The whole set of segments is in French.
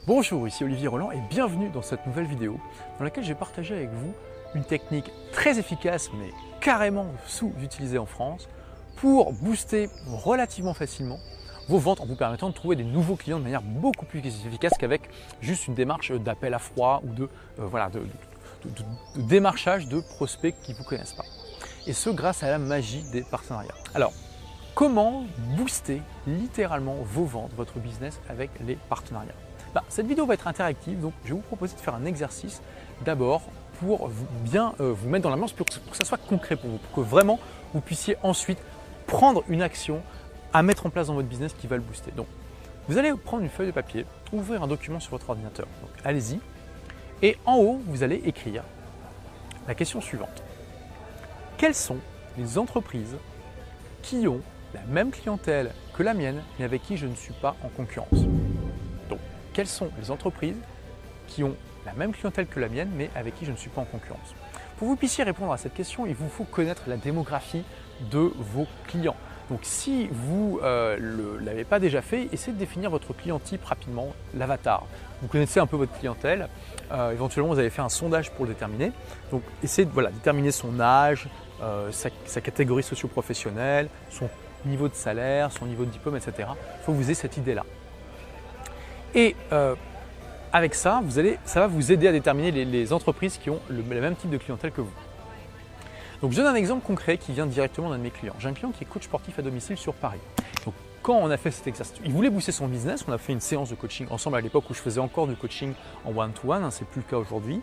Bonjour, ici Olivier Roland et bienvenue dans cette nouvelle vidéo dans laquelle je vais partager avec vous une technique très efficace mais carrément sous-utilisée en France pour booster relativement facilement vos ventes en vous permettant de trouver des nouveaux clients de manière beaucoup plus efficace qu'avec juste une démarche d'appel à froid ou de démarchage de prospects qui ne vous connaissent pas. Et ce grâce à la magie des partenariats. Alors, comment booster littéralement vos ventes, votre business avec les partenariats? Cette vidéo va être interactive, donc je vais vous proposer de faire un exercice d'abord pour bien vous mettre dans la main, pour que ça soit concret pour vous, pour que vraiment vous puissiez ensuite prendre une action à mettre en place dans votre business qui va le booster. Donc, vous allez prendre une feuille de papier, ouvrir un document sur votre ordinateur. Donc, allez-y. Et en haut, vous allez écrire la question suivante. Quelles sont les entreprises qui ont la même clientèle que la mienne, mais avec qui je ne suis pas en concurrence? Donc, quelles sont les entreprises qui ont la même clientèle que la mienne, mais avec qui je ne suis pas en concurrence? Pour que vous puissiez répondre à cette question, il vous faut connaître la démographie de vos clients. Donc, si vous ne l'avez pas déjà fait, essayez de définir votre client type rapidement, l'avatar. Vous connaissez un peu votre clientèle, éventuellement vous avez fait un sondage pour le déterminer. Donc, essayez de déterminer son âge, sa catégorie socio-professionnelle, son niveau de salaire, son niveau de diplôme, etc. Il faut que vous ayez cette idée-là. Et avec ça, ça va vous aider à déterminer les entreprises qui ont le même type de clientèle que vous. Donc, je donne un exemple concret qui vient directement d'un de mes clients. J'ai un client qui est coach sportif à domicile sur Paris. Donc, quand on a fait cet exercice, il voulait booster son business. On a fait une séance de coaching ensemble à l'époque où je faisais encore du coaching en one-to-one. C'est plus le cas aujourd'hui.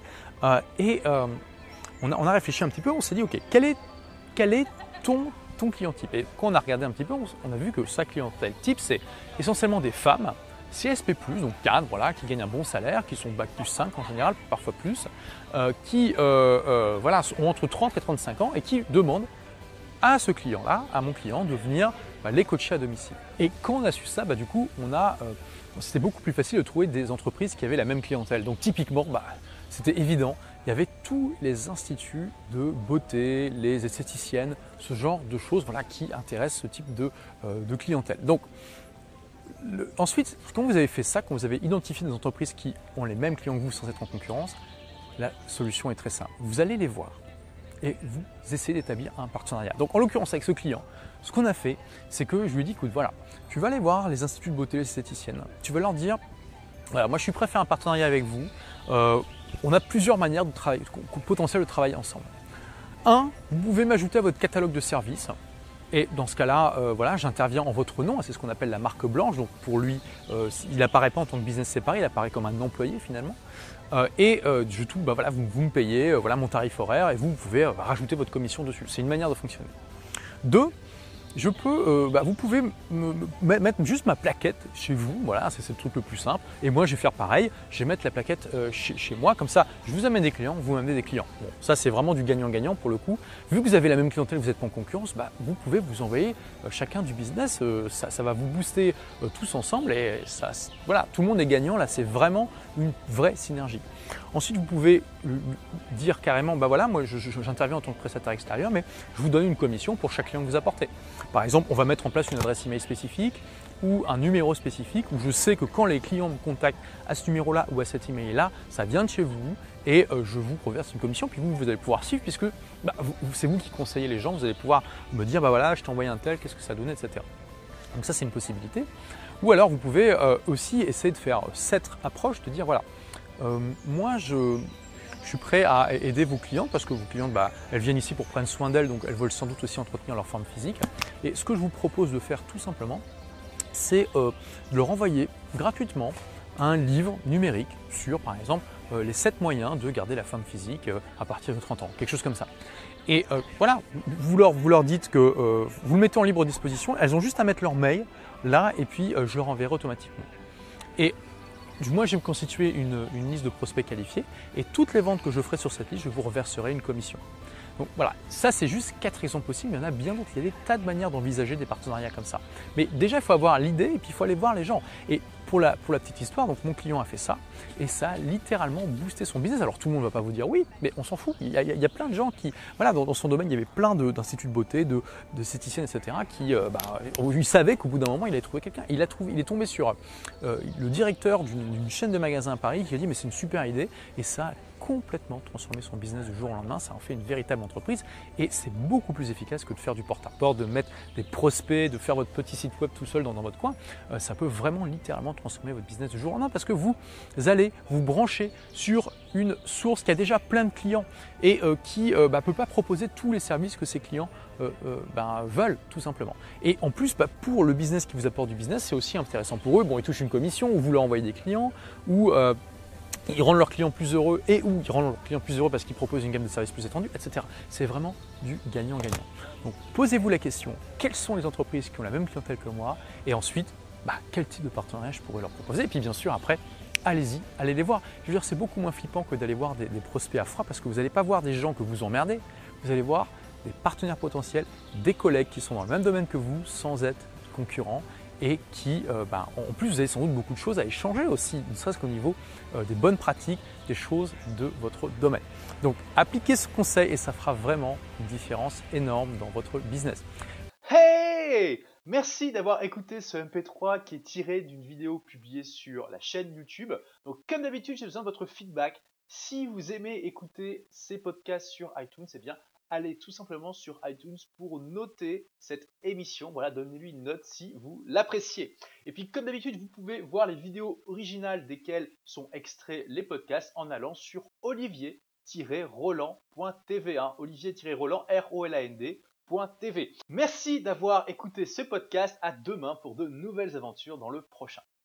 On a réfléchi un petit peu. On s'est dit, OK, quel est ton client type? Et quand on a regardé un petit peu, on a vu que sa clientèle type, c'est essentiellement des femmes CSP+, donc cadres, qui gagnent un bon salaire, qui sont bac plus 5 en général, parfois plus, qui ont entre 30 et 35 ans et qui demandent à ce client-là, à mon client, de venir les coacher à domicile. Et quand on a su ça, du coup, c'était beaucoup plus facile de trouver des entreprises qui avaient la même clientèle. Donc typiquement, c'était évident, il y avait tous les instituts de beauté, les esthéticiennes, ce genre de choses qui intéressent ce type de clientèle. Donc, ensuite, quand vous avez fait ça, quand vous avez identifié des entreprises qui ont les mêmes clients que vous sans être en concurrence, la solution est très simple. Vous allez les voir et vous essayez d'établir un partenariat. Donc en l'occurrence avec ce client, ce qu'on a fait, c'est que je lui ai dit, écoute, tu vas aller voir les instituts de beauté, les esthéticiennes. Tu vas leur dire, moi je suis prêt à faire un partenariat avec vous. On a plusieurs manières de travailler, potentiel de travailler ensemble. Vous pouvez m'ajouter à votre catalogue de services. Et dans ce cas-là, j'interviens en votre nom, c'est ce qu'on appelle la marque blanche. Donc pour lui, il n'apparaît pas en tant que business séparé, il apparaît comme un employé finalement. Vous me payez mon tarif horaire et vous pouvez rajouter votre commission dessus. C'est une manière de fonctionner. Vous pouvez mettre juste ma plaquette chez vous, c'est le truc le plus simple. Et moi, je vais faire pareil, je vais mettre la plaquette chez moi, comme ça, je vous amène des clients, vous m'amenez des clients. Bon, ça, c'est vraiment du gagnant-gagnant pour le coup. Vu que vous avez la même clientèle, vous n'êtes pas en concurrence, vous pouvez vous envoyer chacun du business, ça va vous booster tous ensemble et tout le monde est gagnant. Là, c'est vraiment une vraie synergie. Ensuite, vous pouvez dire carrément, moi j'interviens en tant que prestataire extérieur, mais je vous donne une commission pour chaque client que vous apportez. Par exemple, on va mettre en place une adresse email spécifique ou un numéro spécifique où je sais que quand les clients me contactent à ce numéro-là ou à cet email-là, ça vient de chez vous et je vous reverse une commission. Puis vous allez pouvoir suivre puisque c'est vous qui conseillez les gens, vous allez pouvoir me dire, je t'ai envoyé un tel, qu'est-ce que ça donne, etc. Donc ça, c'est une possibilité. Ou alors, vous pouvez aussi essayer de faire cette approche, de dire, moi, je suis prêt à aider vos clientes parce que vos clientes, elles viennent ici pour prendre soin d'elles, donc elles veulent sans doute aussi entretenir leur forme physique. Et ce que je vous propose de faire tout simplement, c'est de leur envoyer gratuitement un livre numérique sur, par exemple, les 7 moyens de garder la forme physique à partir de 30 ans, quelque chose comme ça. Et vous leur dites que vous le mettez en libre disposition, elles ont juste à mettre leur mail là et puis je leur enverrai automatiquement. Et moi, je vais me constituer une liste de prospects qualifiés et toutes les ventes que je ferai sur cette liste, je vous reverserai une commission. Donc ça c'est juste 4 exemples possibles, il y en a bien d'autres, il y a des tas de manières d'envisager des partenariats comme ça. Mais déjà, il faut avoir l'idée et puis il faut aller voir les gens. Et pour la petite histoire, donc mon client a fait ça et ça a littéralement boosté son business. Alors tout le monde ne va pas vous dire oui, mais on s'en fout. Il y a plein de gens qui, voilà, dans son domaine, il y avait plein d'instituts de beauté, de esthéticiennes, etc. qui lui savaient qu'au bout d'un moment, il allait trouver quelqu'un. Il est tombé sur le directeur d'une chaîne de magasins à Paris qui a dit mais c'est une super idée et ça a complètement transformé son business du jour au lendemain. Ça en fait une véritable entreprise et c'est beaucoup plus efficace que de faire du porte-à-porte, de mettre des prospects, de faire votre petit site web tout seul dans votre coin. Ça peut vraiment littéralement transformer votre business du jour au lendemain parce que vous allez vous brancher sur une source qui a déjà plein de clients et qui ne peut pas proposer tous les services que ses clients veulent tout simplement. Et en plus, pour le business qui vous apporte du business, c'est aussi intéressant pour eux. Bon, ils touchent une commission ou vous leur envoyez des clients ou ils rendent leurs clients plus heureux et ou ils rendent leurs clients plus heureux parce qu'ils proposent une gamme de services plus étendue, etc. C'est vraiment du gagnant-gagnant. Donc posez-vous la question, quelles sont les entreprises qui ont la même clientèle que moi et ensuite, quel type de partenariat je pourrais leur proposer. Et puis bien sûr, après, allez-y, allez les voir. Je veux dire, c'est beaucoup moins flippant que d'aller voir des prospects à froid parce que vous n'allez pas voir des gens que vous emmerdez, vous allez voir des partenaires potentiels, des collègues qui sont dans le même domaine que vous sans être concurrents et qui, en plus, vous avez sans doute beaucoup de choses à échanger aussi, ne serait-ce qu'au niveau des bonnes pratiques, des choses de votre domaine. Donc, appliquez ce conseil et ça fera vraiment une différence énorme dans votre business. Hey! Merci d'avoir écouté ce MP3 qui est tiré d'une vidéo publiée sur la chaîne YouTube. Donc, comme d'habitude, j'ai besoin de votre feedback. Si vous aimez écouter ces podcasts sur iTunes, eh bien, allez tout simplement sur iTunes pour noter cette émission. Voilà, donnez-lui une note si vous l'appréciez. Et puis, comme d'habitude, vous pouvez voir les vidéos originales desquelles sont extraits les podcasts en allant sur olivier-roland.tv. Olivier-roland, R-O-L-A-N-D.tv. Merci d'avoir écouté ce podcast. À demain pour de nouvelles aventures dans le prochain.